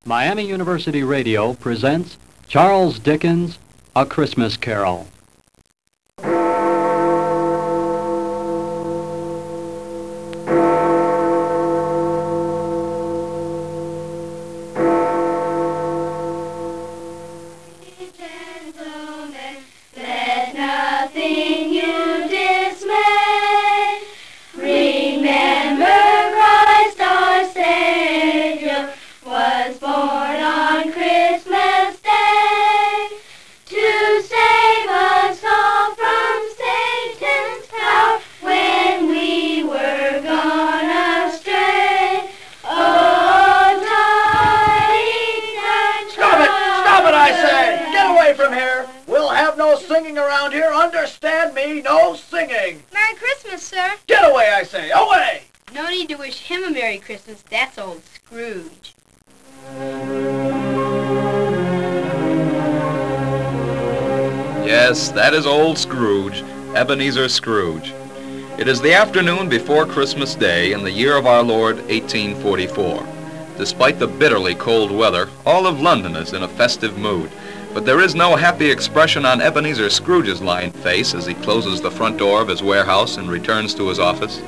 Miami University Radio presents Charles Dickens' A Christmas Carol. Singing around here, understand me, no singing. Merry Christmas, sir. Get away, I say, away! No need to wish him a Merry Christmas. That's old Scrooge. Yes, that is old Scrooge, Ebenezer Scrooge. It is the afternoon before Christmas Day in the year of our Lord, 1844. Despite the bitterly cold weather, all of London is in a festive mood. But there is no happy expression on Ebenezer Scrooge's lined face as he closes the front door of his warehouse and returns to his office.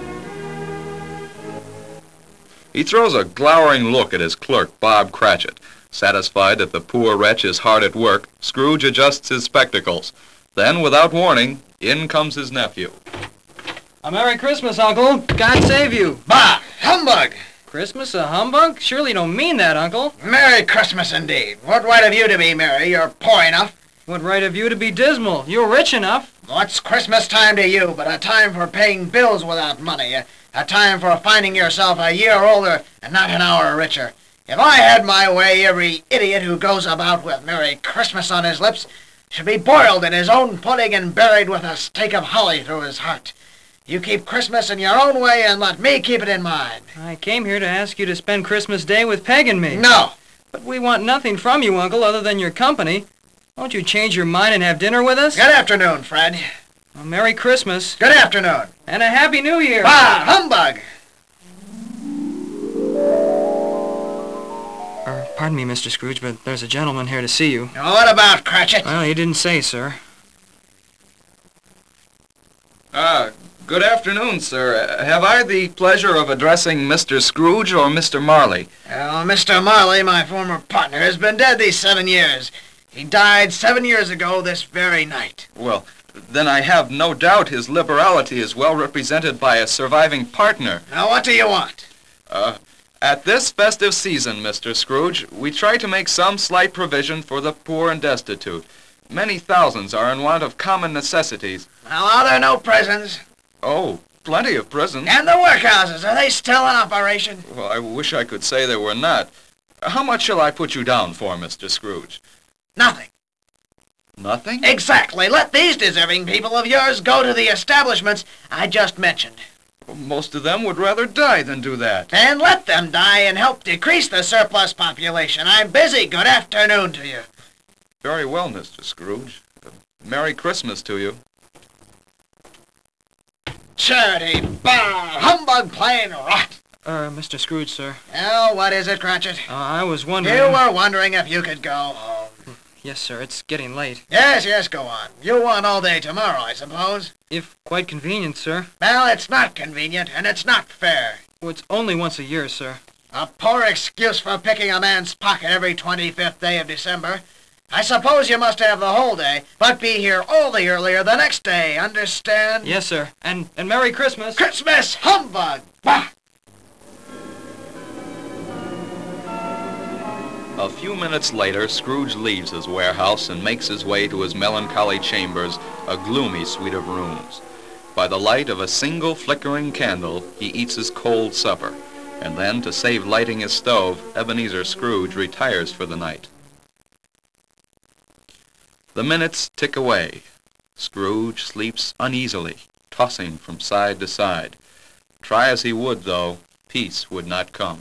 He throws a glowering look at his clerk, Bob Cratchit. Satisfied that the poor wretch is hard at work, Scrooge adjusts his spectacles. Then, without warning, in comes his nephew. A Merry Christmas, Uncle. God save you. Bah! Humbug! Christmas a humbug? Surely you don't mean that, Uncle. Merry Christmas, indeed. What right have you to be merry? You're poor enough. What right have you to be dismal? You're rich enough. What's Christmas time to you but a time for paying bills without money, a time for finding yourself a year older and not an hour richer? If I had my way, every idiot who goes about with Merry Christmas on his lips should be boiled in his own pudding and buried with a stake of holly through his heart. You keep Christmas in your own way and let me keep it in mine. I came here to ask you to spend Christmas Day with Peg and me. No. But we want nothing from you, Uncle, other than your company. Won't you change your mind and have dinner with us? Good afternoon, Fred. A Merry Christmas. Good afternoon. And a Happy New Year. Bah! Humbug! Pardon me, Mr. Scrooge, but there's a gentleman here to see you. Now, what about, Cratchit? Well, he didn't say, sir. Good afternoon, sir. Have I the pleasure of addressing Mr. Scrooge or Mr. Marley? Well, Mr. Marley, my former partner, has been dead these 7 years. He died 7 years ago this very night. Well, then I have no doubt his liberality is well represented by a surviving partner. Now, what do you want? At this festive season, Mr. Scrooge, we try to make some slight provision for the poor and destitute. Many thousands are in want of common necessities. Well, are there no prisons? Oh, plenty of prisons. And the workhouses, are they still in operation? Well, I wish I could say they were not. How much shall I put you down for, Mr. Scrooge? Nothing. Nothing? Exactly. Let these deserving people of yours go to the establishments I just mentioned. Well, most of them would rather die than do that. Then let them die and help decrease the surplus population. I'm busy. Good afternoon to you. Very well, Mr. Scrooge. Merry Christmas to you. Charity, bah, humbug, plain rot. Mr. Scrooge, sir. Well, what is it, Cratchit? I was wondering... You were wondering if you could go home. Yes, sir. It's getting late. Yes, go on. You want all day tomorrow, I suppose? If quite convenient, sir. Well, it's not convenient, and it's not fair. Oh, it's only once a year, sir. A poor excuse for picking a man's pocket every 25th day of December. I suppose you must have the whole day, but be here all the earlier the next day, understand? Yes, sir. And Merry Christmas. Christmas humbug! Bah! A few minutes later, Scrooge leaves his warehouse and makes his way to his melancholy chambers, a gloomy suite of rooms. By the light of a single flickering candle, he eats his cold supper, and then, to save lighting his stove, Ebenezer Scrooge retires for the night. The minutes tick away. Scrooge sleeps uneasily, tossing from side to side. Try as he would, though, peace would not come.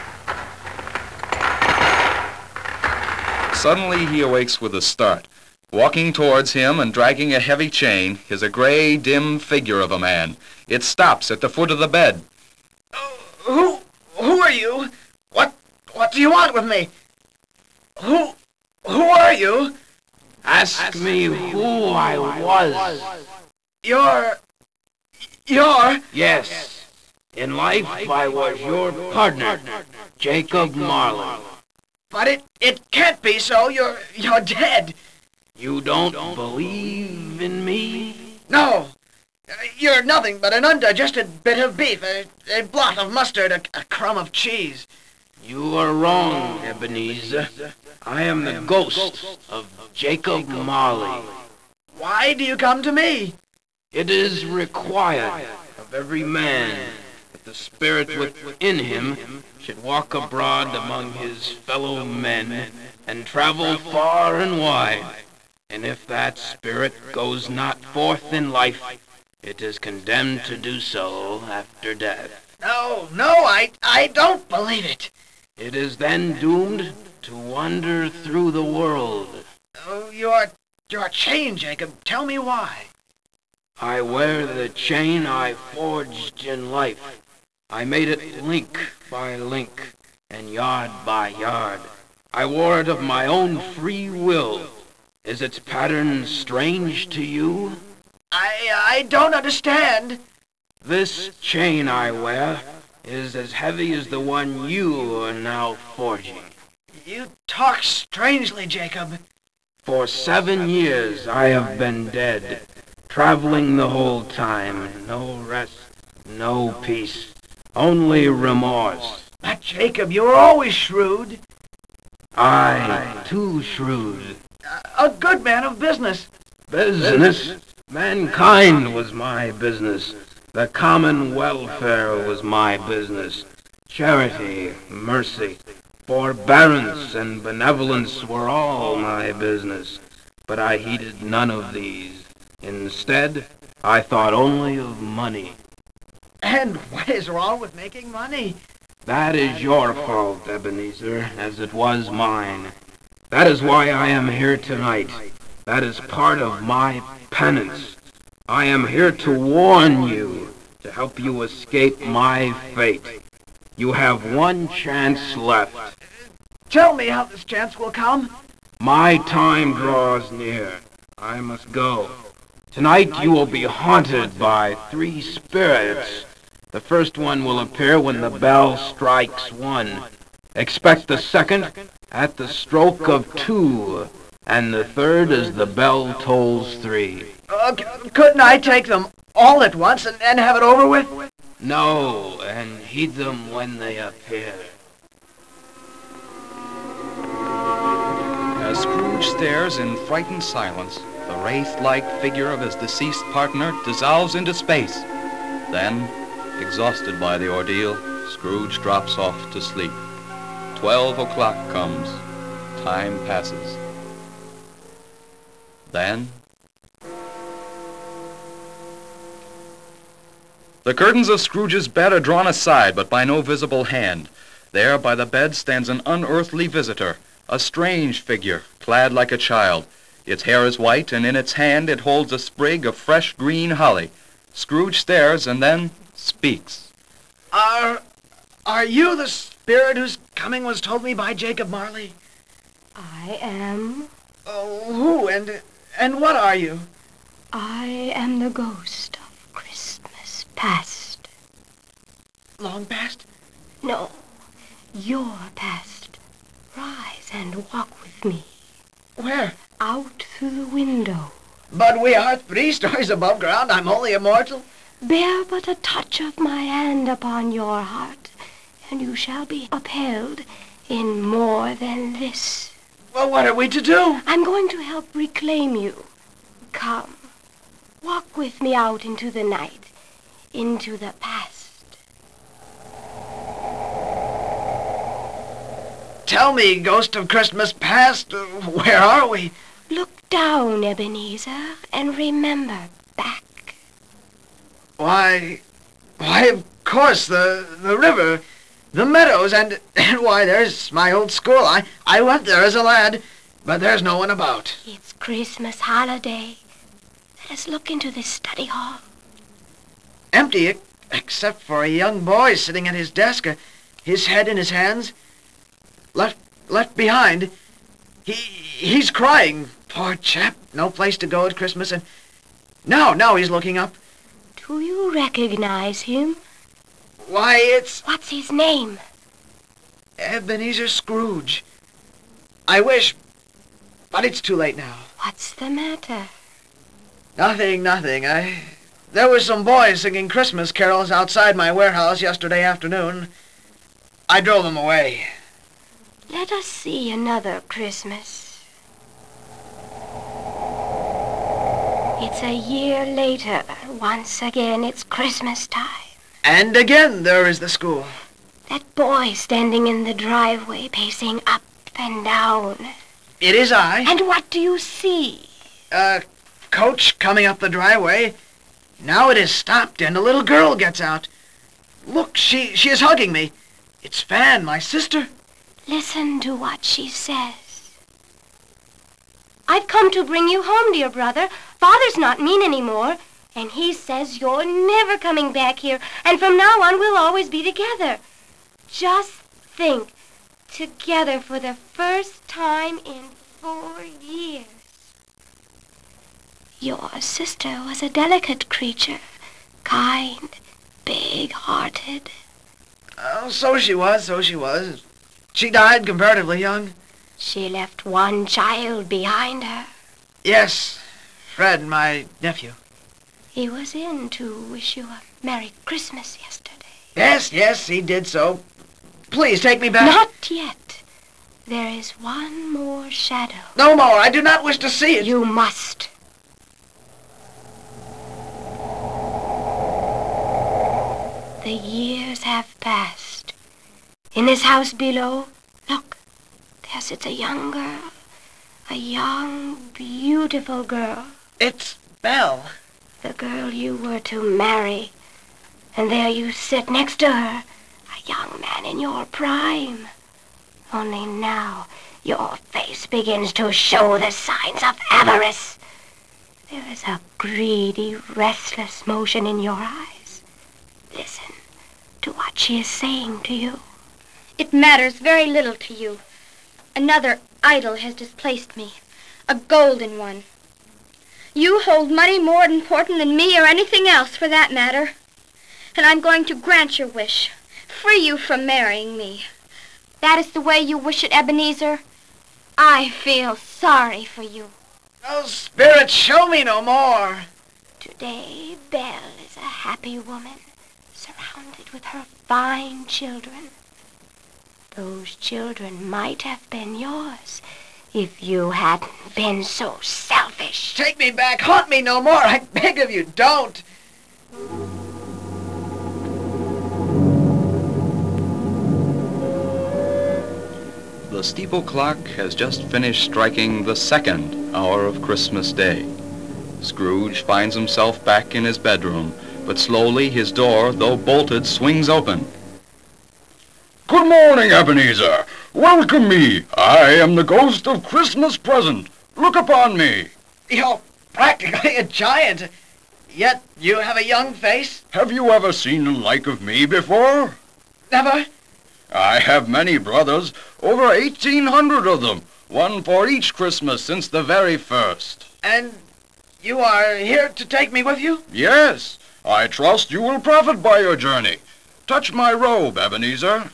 Suddenly he awakes with a start. Walking towards him and dragging a heavy chain is a gray, dim figure of a man. It stops at the foot of the bed. Who are you? What do you want with me? Who are you? Ask me who I was. You're... Yes. In life, I was your partner, Jacob Marley. But it can't be so. You're dead. You don't believe in me? No. You're nothing but an undigested bit of beef, a blot of mustard, a crumb of cheese. You are wrong, Ebenezer. I am the ghost of Jacob Marley. Why do you come to me? It is required of every man that the spirit within him should walk abroad among his fellow men and travel far and wide. And if that spirit goes not forth in life, it is condemned to do so after death. No, I don't believe it. It is then doomed to wander through the world. Oh, your chain, Jacob. Tell me why. I wear the chain I forged in life. I made it link by link and yard by yard. I wore it of my own free will. Is its pattern strange to you? I don't understand. This chain I wear is as heavy as the one you are now forging. You talk strangely, Jacob. For 7 years I have been dead, traveling the whole time. No rest, no peace, only remorse. But Jacob, you were always shrewd. I, too shrewd. A good man of business. Business? Mankind was my business. The common welfare was my business. Charity, mercy, forbearance, and benevolence were all my business. But I heeded none of these. Instead, I thought only of money. And what is wrong with making money? That is your fault, Ebenezer, as it was mine. That is why I am here tonight. That is part of my penance. I am here to warn you, to help you escape my fate. You have one chance left. Tell me how this chance will come. My time draws near. I must go. Tonight you will be haunted by 3 spirits. The first one will appear when the bell strikes 1. Expect the second at the stroke of 2, and the third as the bell tolls 3. Couldn't I take them all at once and have it over with? No, and heed them when they appear. As Scrooge stares in frightened silence, the wraith-like figure of his deceased partner dissolves into space. Then, exhausted by the ordeal, Scrooge drops off to sleep. 12 o'clock comes. Time passes. Then... The curtains of Scrooge's bed are drawn aside, but by no visible hand. There, by the bed, stands an unearthly visitor, a strange figure, clad like a child. Its hair is white, and in its hand it holds a sprig of fresh green holly. Scrooge stares and then speaks. Are you the spirit whose coming was told me by Jacob Marley? I am. Oh, who and what are you? I am the ghost of Christmas past. Long past? No, your past. Rise and walk with me. Where? Out through the window. But we are 3 stories above ground. I'm only a mortal. Bear but a touch of my hand upon your heart, and you shall be upheld in more than this. Well, what are we to do? I'm going to help reclaim you. Come, walk with me out into the night, into the past. Tell me, ghost of Christmas past, where are we? Look down, Ebenezer, and remember back. Why, of course, the river, the meadows, and why, there's my old school. I went there as a lad, but there's no one about. It's Christmas holiday. Let us look into this study hall. Empty, except for a young boy sitting at his desk, his head in his hands. Left behind. He's crying. Poor chap. No place to go at Christmas, and now he's looking up. Do you recognize him? Why, it's What's his name? Ebenezer Scrooge. I wish, but it's too late now. What's the matter? Nothing. There were some boys singing Christmas carols outside my warehouse yesterday afternoon. I drove them away. Let us see another Christmas. It's a year later. Once again, it's Christmas time. And again there is the school. That boy standing in the driveway, pacing up and down. It is I. And what do you see? A coach coming up the driveway. Now it is stopped and a little girl gets out. Look, she is hugging me. It's Fan, my sister. Listen to what she says. I've come to bring you home, dear brother. Father's not mean anymore, and he says you're never coming back here, and from now on we'll always be together. Just think, together for the first time in 4 years. Your sister was a delicate creature, kind, big-hearted. Oh, so she was. She died comparatively young. She left one child behind her. Yes, Fred, my nephew. He was in to wish you a Merry Christmas yesterday. Yes, he did so. Please take me back. Not yet. There is one more shadow. No more. I do not wish to see it. You must. The years have passed. In this house below, look, there sits a young girl. A young, beautiful girl. It's Belle. The girl you were to marry. And there you sit next to her, a young man in your prime. Only now your face begins to show the signs of avarice. There is a greedy, restless motion in your eyes. Listen to what she is saying to you. It matters very little to you. Another idol has displaced me, a golden one. You hold money more important than me or anything else for that matter. And I'm going to grant your wish, free you from marrying me. That is the way you wish it, Ebenezer. I feel sorry for you. Oh, Spirit, show me no more. Today, Belle is a happy woman, surrounded with her fine children. Those children might have been yours if you hadn't been so selfish. Take me back. Haunt me no more. I beg of you, don't. The steeple clock has just finished striking the 2nd hour of Christmas Day. Scrooge finds himself back in his bedroom, but slowly his door, though bolted, swings open. Good morning, Ebenezer. Welcome me. I am the ghost of Christmas present. Look upon me. You're practically a giant. Yet you have a young face. Have you ever seen the like of me before? Never. I have many brothers, over 1,800 of them, one for each Christmas since the very first. And you are here to take me with you? Yes, I trust you will profit by your journey. Touch my robe, Ebenezer.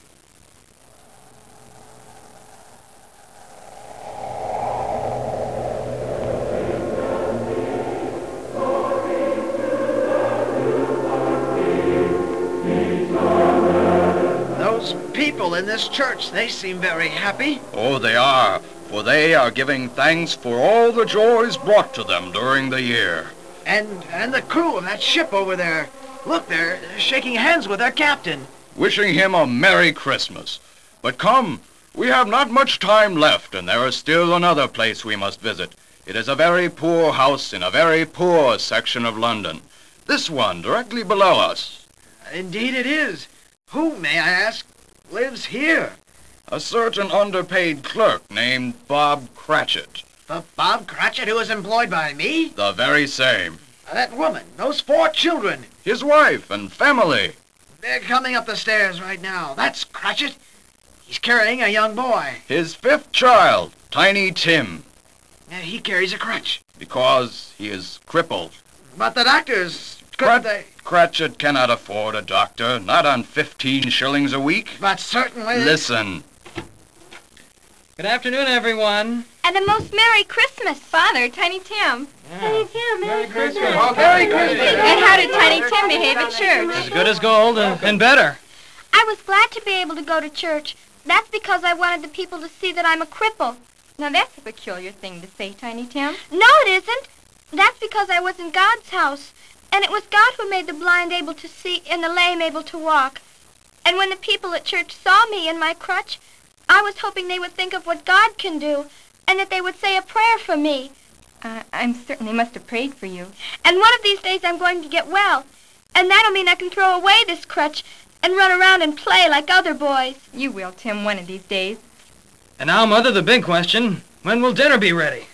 People in this church, they seem very happy. Oh, they are, for they are giving thanks for all the joys brought to them during the year. And the crew of that ship over there. Look, they're shaking hands with their captain. Wishing him a Merry Christmas. But come, we have not much time left, and there is still another place we must visit. It is a very poor house in a very poor section of London. This one, directly below us. Indeed it is. Who, may I ask, lives here? A certain underpaid clerk named Bob Cratchit. The Bob Cratchit who was employed by me? The very same. That woman, those 4 children. His wife and family. They're coming up the stairs right now. That's Cratchit. He's carrying a young boy. His 5th child, Tiny Tim. He carries a crutch. Because he is crippled. But the doctors, couldn't they? Cratchit cannot afford a doctor, not on 15 shillings a week. But certainly... Listen. Good afternoon, everyone. And a most Merry Christmas. Father, Tiny Tim. Tiny Tim, Merry Christmas. Oh, Merry Christmas. And how did Tiny Tim behave at church? As good as gold and better. I was glad to be able to go to church. That's because I wanted the people to see that I'm a cripple. Now that's a peculiar thing to say, Tiny Tim. No, it isn't. That's because I was in God's house. And it was God who made the blind able to see and the lame able to walk. And when the people at church saw me in my crutch, I was hoping they would think of what God can do and that they would say a prayer for me. I certainly must have prayed for you. And one of these days I'm going to get well. And that'll mean I can throw away this crutch and run around and play like other boys. You will, Tim, one of these days. And now, Mother, the big question. When will dinner be ready?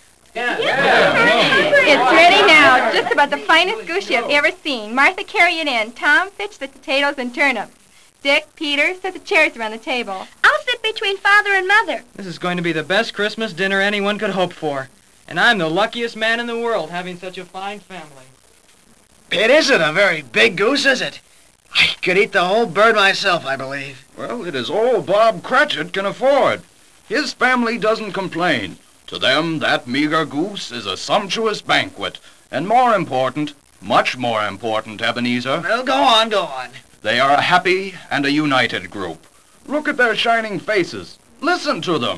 It's ready now. Just about the finest goose you have ever seen. Martha, carry it in. Tom, fetch the potatoes and turnips. Dick, Peter, set the chairs around the table. I'll sit between Father and Mother. This is going to be the best Christmas dinner anyone could hope for. And I'm the luckiest man in the world having such a fine family. It isn't a very big goose, is it? I could eat the whole bird myself, I believe. Well, it is all Bob Cratchit can afford. His family doesn't complain. To them, that meager goose is a sumptuous banquet. And more important, much more important, Ebenezer, Well, go on, go on. they are a happy and a united group. Look at their shining faces. Listen to them.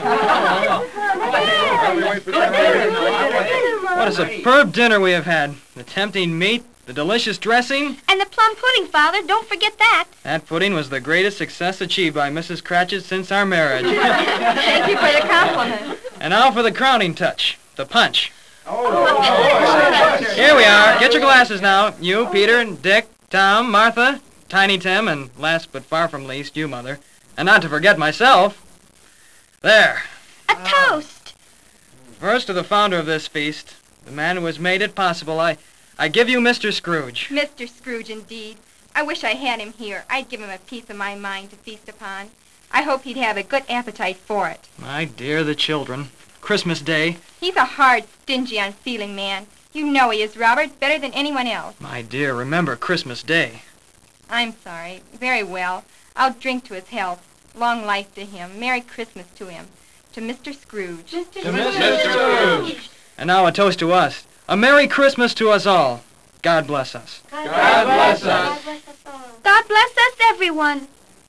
What a superb dinner we have had. The tempting meat, the delicious dressing. And the plum pudding, Father. Don't forget that. That pudding was the greatest success achieved by Mrs. Cratchit since our marriage. Thank you for the compliment. And now for the crowning touch, the punch. Here we are. Get your glasses now. You, Peter, and Dick, Tom, Martha, Tiny Tim, and last but far from least, you, Mother. And not to forget myself. There. A toast. First to the founder of this feast, the man who has made it possible, I give you Mr. Scrooge. Mr. Scrooge, indeed. I wish I had him here. I'd give him a piece of my mind to feast upon. I hope he'd have a good appetite for it. My dear, the children. Christmas Day. He's a hard, stingy, unfeeling man. You know he is, Robert, better than anyone else. My dear, remember Christmas Day. I'm sorry. Very well. I'll drink to his health. Long life to him. Merry Christmas to him. To Mr. Scrooge. To Mr. Scrooge. And now a toast to us. A Merry Christmas to us all. God bless us. God bless us. God bless us, everyone.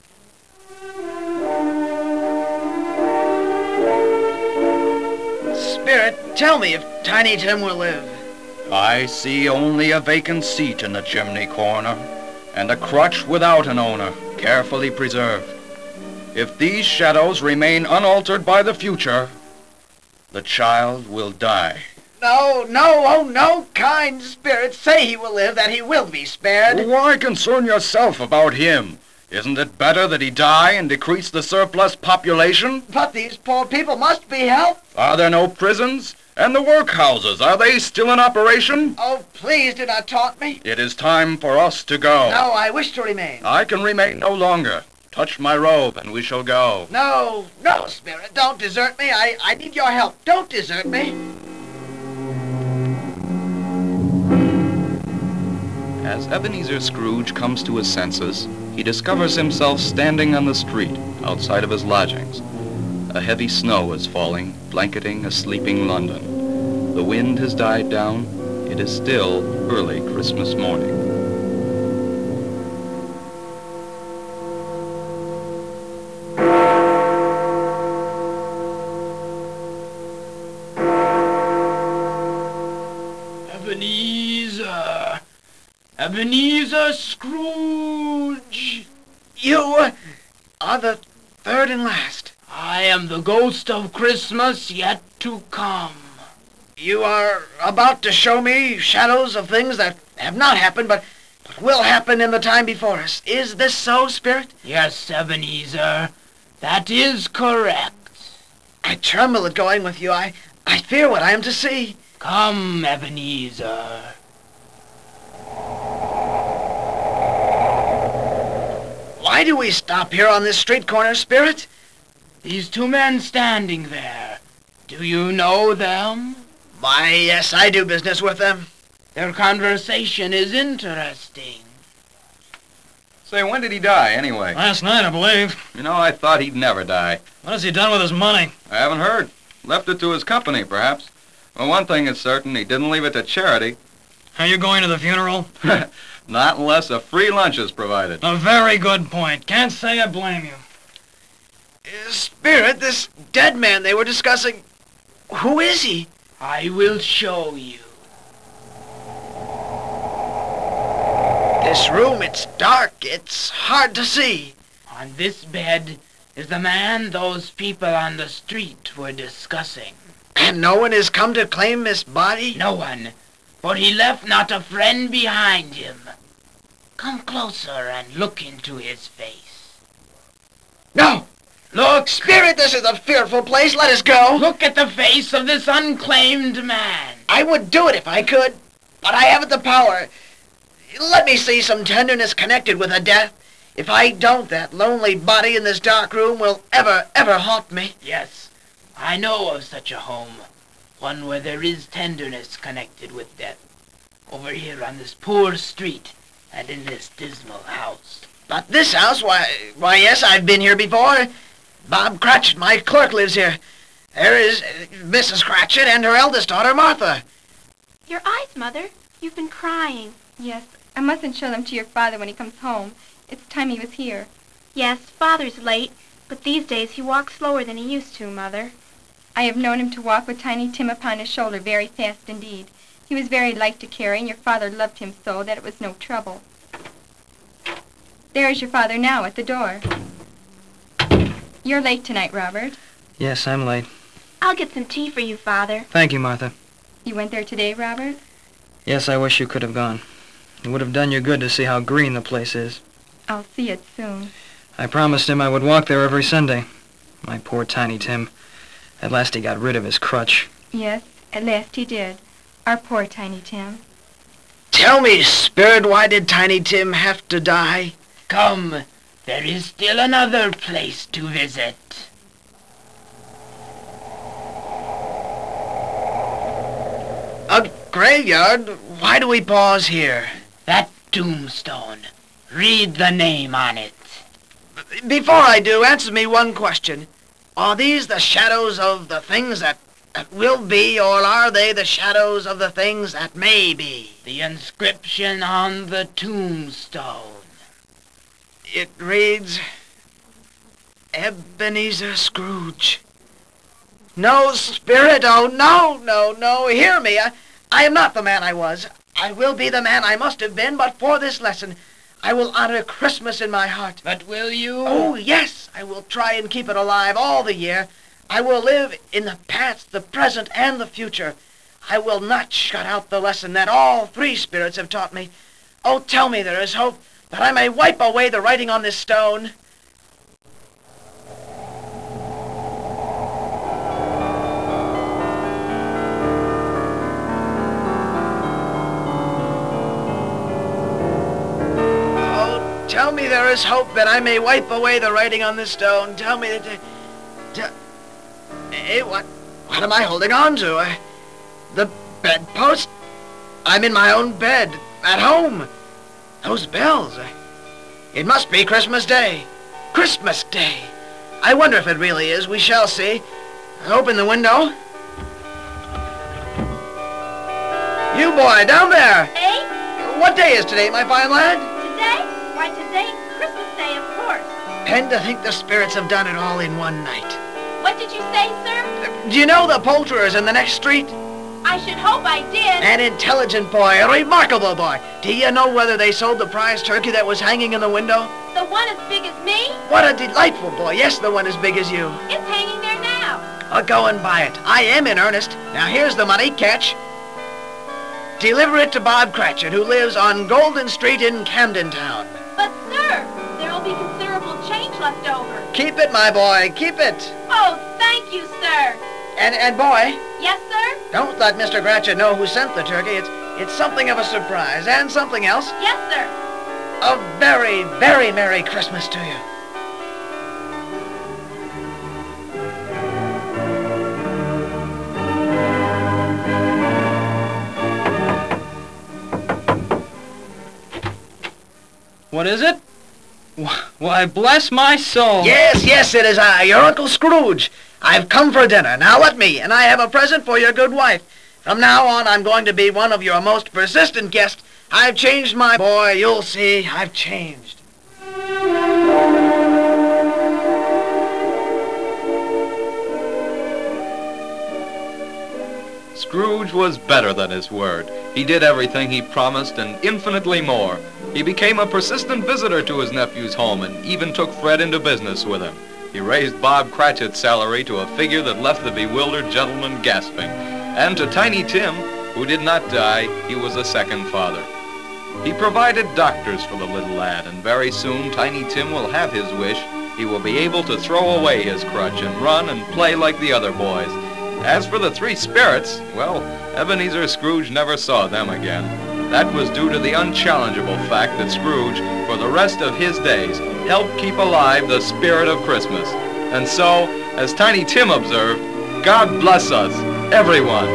Spirit, tell me if Tiny Tim will live. I see only a vacant seat in the chimney corner, and a crutch without an owner, carefully preserved. If these shadows remain unaltered by the future, the child will die. No, oh no, kind Spirit, say he will live, that he will be spared. Why concern yourself about him? Isn't it better that he die and decrease the surplus population? But these poor people must be helped. Are there no prisons? And the workhouses, are they still in operation? Oh, please do not taunt me. It is time for us to go. No, I wish to remain. I can remain no longer. Touch my robe and we shall go. No, Spirit, don't desert me. I need your help. Don't desert me. As Ebenezer Scrooge comes to his senses, he discovers himself standing on the street outside of his lodgings. A heavy snow is falling, blanketing a sleeping London. The wind has died down. It is still early Christmas morning. Ebenezer Scrooge! You are the third and last. I am the ghost of Christmas yet to come. You are about to show me shadows of things that have not happened, but will happen in the time before us. Is this so, Spirit? Yes, Ebenezer, that is correct. I tremble at going with you. I I fear what I am to see. Come, Ebenezer. Why do we stop here on this street corner, Spirit? These two men standing there, do you know them? Why, yes, I do business with them. Their conversation is interesting. Say, when did he die, anyway? Last night, I believe. You know, I thought he'd never die. What has he done with his money? I haven't heard. Left it to his company, perhaps. Well, one thing is certain, he didn't leave it to charity. Are you going to the funeral? Not unless a free lunch is provided. A very good point. Can't say I blame you. Spirit, this dead man they were discussing, who is he? I will show you. This room, it's dark. It's hard to see. On this bed is the man those people on the street were discussing. And no one has come to claim his body? No one, for he left not a friend behind him. Come closer and look into his face. No! Look, Spirit, this is a fearful place. Let us go. look at the face of this unclaimed man. I would do it if I could, but I haven't the power. Let me see some tenderness connected with a death. If I don't, that lonely body in this dark room will ever haunt me. Yes, I know of such a home. One where there is tenderness connected with death. Over here on this poor street and in this dismal house. But this house, why, yes, I've been here before. Bob Cratchit, my clerk, lives here. There is Mrs. Cratchit and her eldest daughter, Martha. Your eyes, Mother. You've been crying. Yes, I mustn't show them to your father when he comes home. It's time he was here. Yes, Father's late, but these days he walks slower than he used to, Mother. I have known him to walk with Tiny Tim upon his shoulder very fast indeed. He was very light to carry, and your father loved him so that it was no trouble. There is your father now at the door. You're late tonight, Robert. Yes, I'm late. I'll get some tea for you, Father. Thank you, Martha. You went there today, Robert? Yes, I wish you could have gone. It would have done you good to see how green the place is. I'll see it soon. I promised him I would walk there every Sunday. My poor Tiny Tim. At last he got rid of his crutch. Yes, at last he did. Our poor Tiny Tim. Tell me, Spirit, why did Tiny Tim have to die? Come, there is still another place to visit. A graveyard? Why do we pause here? That tombstone. Read the name on it. Before I do, answer me one question. Are these the shadows of the things that will be, or are they the shadows of the things that may be? The inscription on the tombstone. It reads, Ebenezer Scrooge. No, Spirit, oh, no, hear me. I am not the man I was. I will be the man I must have been, but for this lesson, I will honor Christmas in my heart. But will you? Oh, yes, I will try and keep it alive all the year. I will live in the past, the present, and the future. I will not shut out the lesson that all three spirits have taught me. Oh, tell me there is hope, that I may wipe away the writing on this stone. Oh, tell me there is hope that I may wipe away the writing on this stone. Tell me that... Hey, what am I holding on to? The bedpost? I'm in my own bed, at home. Those bells. It must be Christmas Day. Christmas Day. I wonder if it really is. We shall see. Open the window. You boy, down there. Eh? What day is today, my fine lad? Today? Why, today's Christmas Day, of course. And to think the spirits have done it all in one night. What did you say, sir? Do you know the poulterers in the next street? I should hope I did. An intelligent boy, a remarkable boy. Do you know whether they sold the prize turkey that was hanging in the window? The one as big as me? What a delightful boy. Yes, the one as big as you. It's hanging there now. I'll go and buy it. I am in earnest. Now here's the money. Catch. Deliver it to Bob Cratchit, who lives on Golden Street in Camden Town. But, sir, there'll be considerable change left over. Keep it, my boy. Keep it. Oh, thank you, sir. And boy, Yes, sir? Don't let Mr. Cratchit know who sent the turkey. It's something of a surprise. And something else. Yes, sir. A very, very Merry Christmas to you. What is it? Why, bless my soul. Yes, it is I, your Uncle Scrooge. I've come for dinner. Now let me, and I have a present for your good wife. From now on, I'm going to be one of your most persistent guests. I've changed, my boy. You'll see, I've changed. Scrooge was better than his word. He did everything he promised and infinitely more. He became a persistent visitor to his nephew's home and even took Fred into business with him. He raised Bob Cratchit's salary to a figure that left the bewildered gentleman gasping. And to Tiny Tim, who did not die, he was a second father. He provided doctors for the little lad, and very soon Tiny Tim will have his wish. He will be able to throw away his crutch and run and play like the other boys. As for the three spirits, well, Ebenezer Scrooge never saw them again. That was due to the unchallengeable fact that Scrooge, for the rest of his days, helped keep alive the spirit of Christmas. And so, as Tiny Tim observed, God bless us, everyone.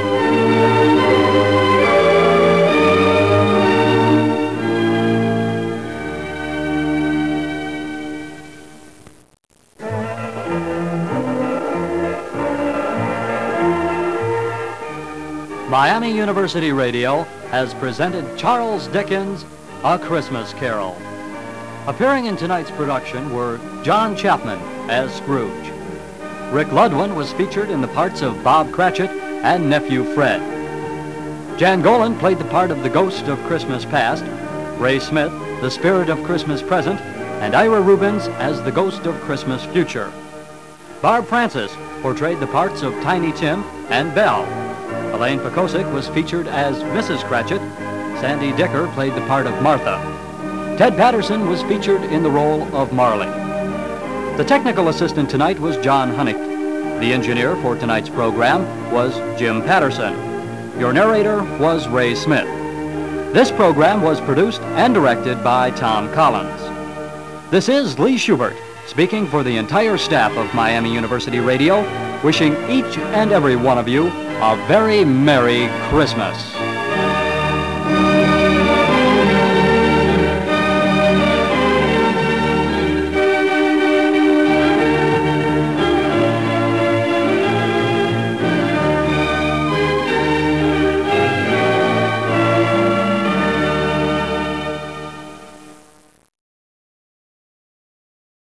Miami University Radio has presented Charles Dickens' A Christmas Carol. Appearing in tonight's production were John Chapman as Scrooge. Rick Ludwin was featured in the parts of Bob Cratchit and Nephew Fred. Jan Golan played the part of the Ghost of Christmas Past, Ray Smith, the Spirit of Christmas Present, and Ira Rubins as the Ghost of Christmas Future. Barb Francis portrayed the parts of Tiny Tim and Belle. Elaine Pekosik was featured as Mrs. Cratchit. Sandy Dicker played the part of Martha. Ted Patterson was featured in the role of Marley. The technical assistant tonight was John Hunnick. The engineer for tonight's program was Jim Patterson. Your narrator was Ray Smith. This program was produced and directed by Tom Collins. This is Lee Schubert, speaking for the entire staff of Miami University Radio, wishing each and every one of you a very Merry Christmas.